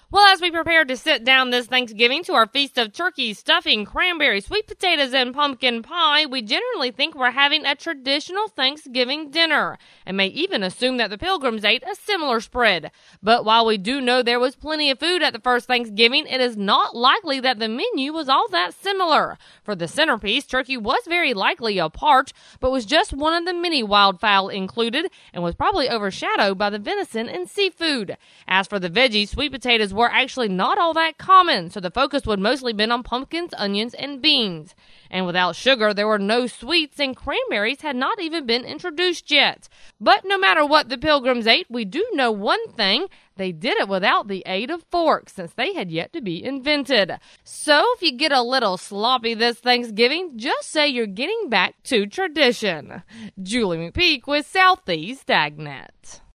Well, as we prepare to sit down this Thanksgiving to our feast of turkey, stuffing, cranberry, sweet potatoes, and pumpkin pie, we generally think we're having a traditional Thanksgiving dinner, and may even assume that the Pilgrims ate a similar spread. But while we do know there was plenty of food at the first Thanksgiving, it is not likely that the menu was all that similar. For the centerpiece, turkey was very likely a part, but was just one of the many wildfowl included, and was probably overshadowed by the venison and seafood. As for the veggies, sweet potatoes were actually not all that common, so the focus would mostly been on pumpkins, onions, and beans. And without sugar, there were no sweets, and cranberries had not even been introduced yet. But no matter what the Pilgrims ate, we do know one thing: they did it without the aid of forks, since they had yet to be invented. So if you get a little sloppy this Thanksgiving, just say you're getting back to tradition. Julie McPeak with Southeast AgNet.